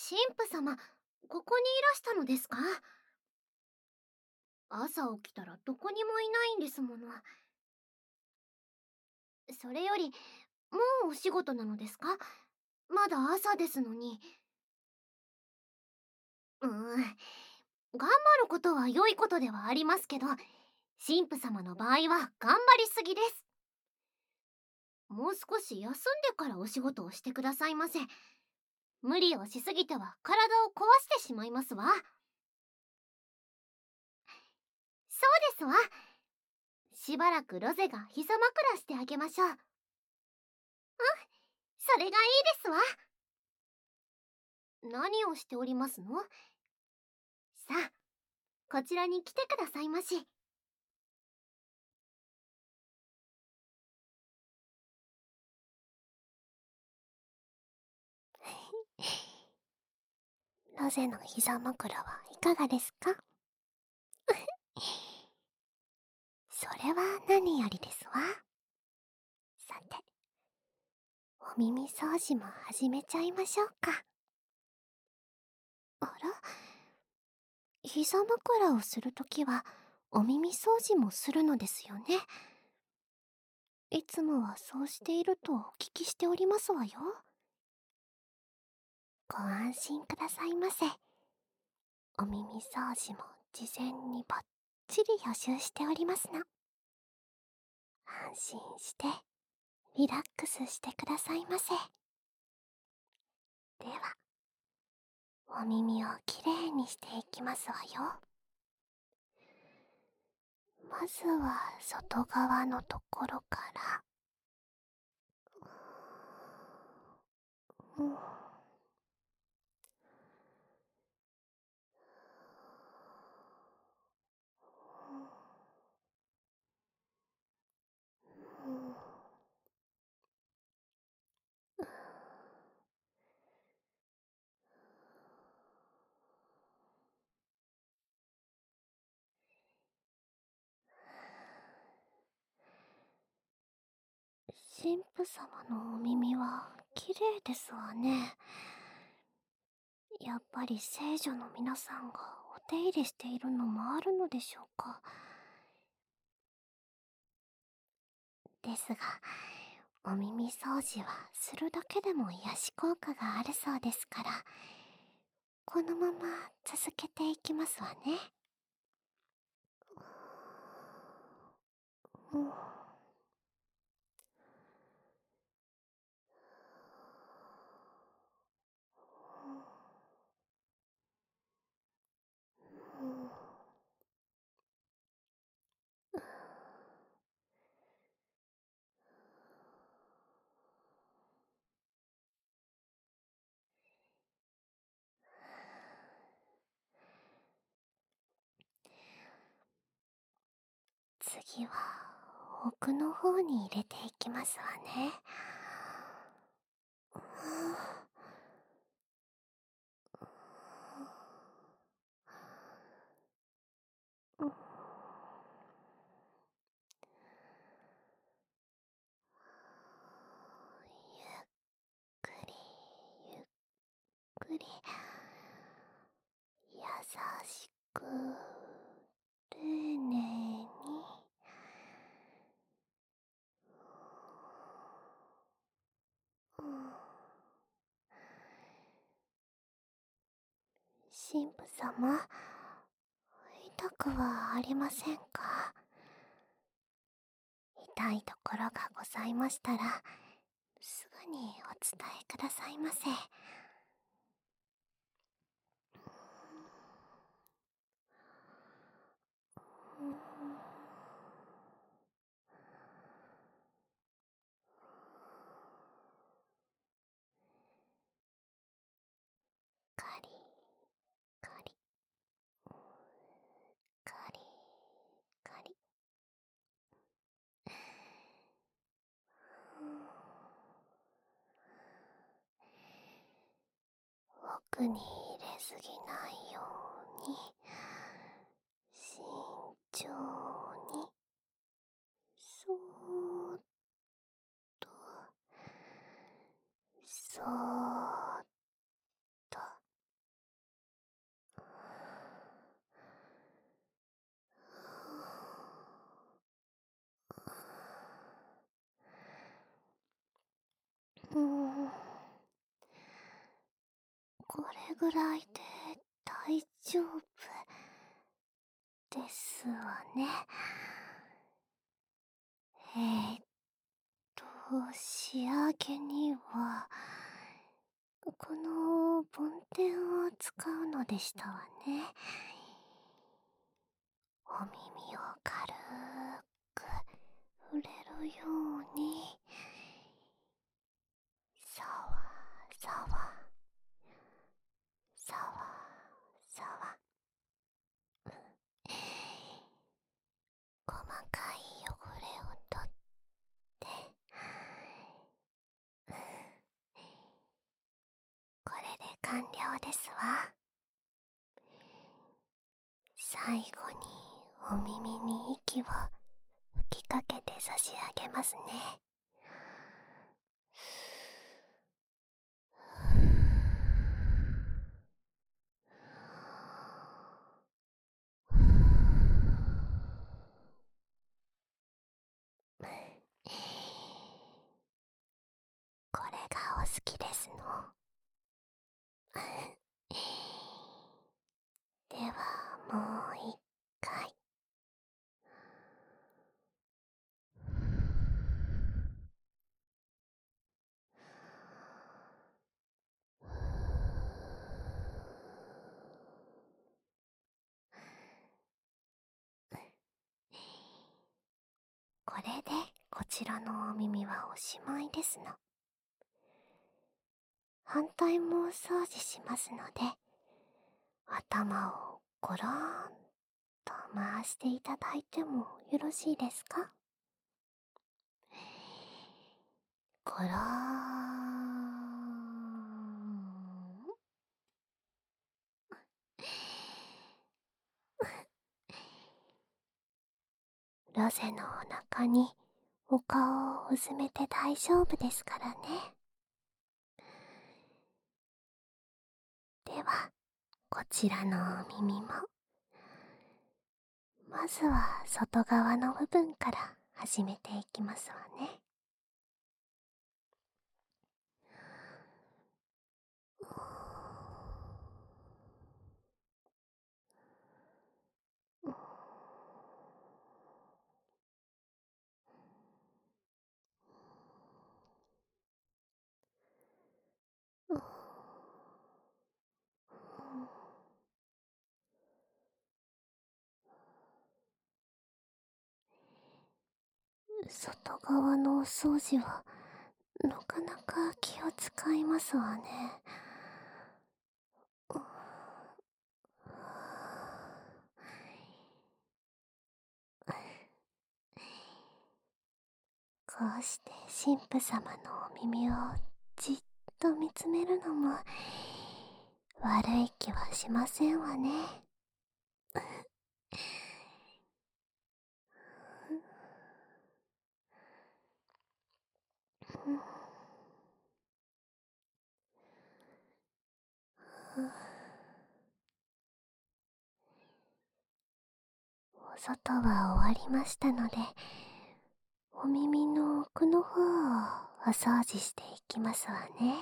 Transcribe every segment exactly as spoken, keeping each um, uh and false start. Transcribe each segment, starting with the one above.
神父様、ここにいらしたのですか？朝起きたらどこにもいないんですもの。それより、もうお仕事なのですか？まだ朝ですのに。うーん、頑張ることは良いことではありますけど、神父様の場合は頑張りすぎです。もう少し休んでからお仕事をしてくださいませ。無理をしすぎては体を壊してしまいますわ。そうですわ。しばらくロゼが膝枕してあげましょう。うん、それがいいですわ。何をしておりますの？さあ、こちらに来てくださいまし。ロゼの膝枕はいかがですか？それは何よりですわ。さて、お耳掃除も始めちゃいましょうか。あら、膝枕をするときはお耳掃除もするのですよね。いつもはそうしているとお聞きしておりますわよ。ご安心くださいませ。お耳掃除も事前にバッチリ予習しておりますの。安心してリラックスしてくださいませ。では、お耳をきれいにしていきますわよ。まずは外側のところから、うん、うん、神父様のお耳は綺麗ですわね。やっぱり聖女の皆さんがお手入れしているのもあるのでしょうか。ですが、お耳掃除はするだけでも癒し効果があるそうですから、このまま続けていきますわね。うん、うん、次は奥の方に入れていきますわね。うん、ゆっくりゆっくり優しく丁寧に。うん、神父様、痛くはありませんか？痛いところがございましたら、すぐにお伝えくださいませ。うん、カリカリカリカリ。うん、奥に入れすぎないように、慎重に、そーっと、そーっと。 ぐらいで大丈夫ですわね。えーっと、仕上げには、この梵天を使うのでしたわね。お耳を軽く触れるように、さわさわ、さわさわ。細かい汚れを取って、これで完了ですわ。最後にお耳に息を吹きかけて差し上げますね。これがお好きですの。ではもう一回。これでこちらのお耳はおしまいですの。反対もお掃除しますので、頭をゴローンと回していただいてもよろしいですか？ゴローン。ロゼのお腹にお顔をうずめて大丈夫ですからね。では、こちらのお耳も、まずは外側の部分から始めていきますわね。外側のお掃除はなかなか気を使いますわね。こうして神父様のお耳をじっと見つめるのも悪い気はしませんわね。お外は終わりましたので、お耳の奥の方をお掃除していきますわね。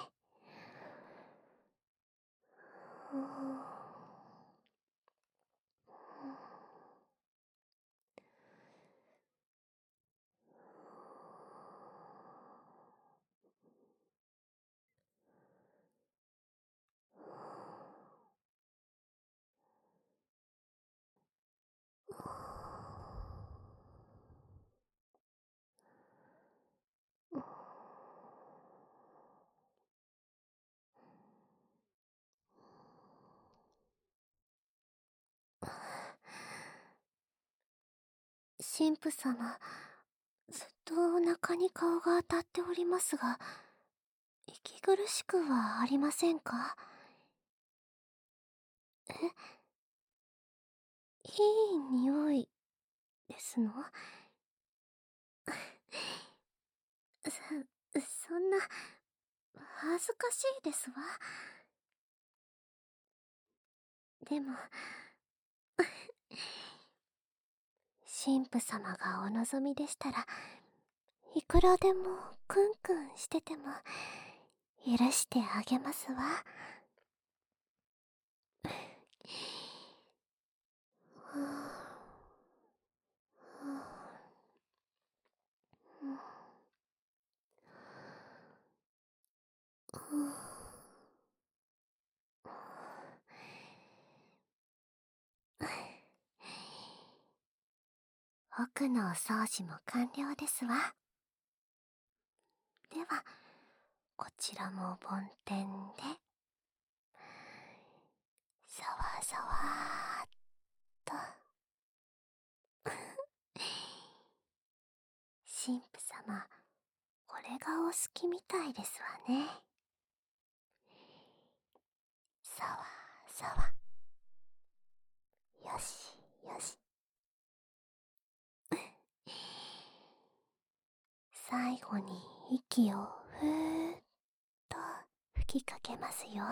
神父様、ずっとお腹に顔が当たっておりますが、息苦しくはありませんか？え、いい匂いですの？そ、そんな、恥ずかしいですわ。でも、神父様がお望みでしたら、いくらでもクンクンしてても許してあげますわ。 奥のお掃除も完了ですわ。では、こちらも梵天で、さわさわーっと。神父様、これがお好きみたいですわね。さわさわ。よしよし。最後に息をふーっと吹きかけますよ。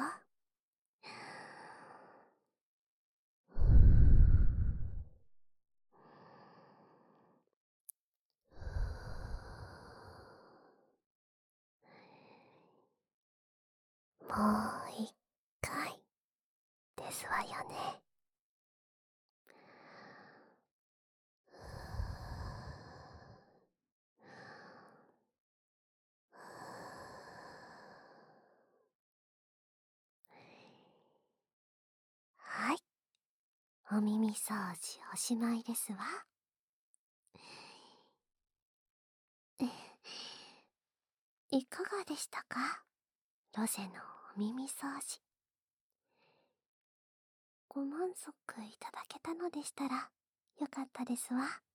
もう一回ですわよね。はい、お耳掃除おしまいですわ。いかがでしたか、ロゼのお耳掃除。ご満足いただけたのでしたらよかったですわ。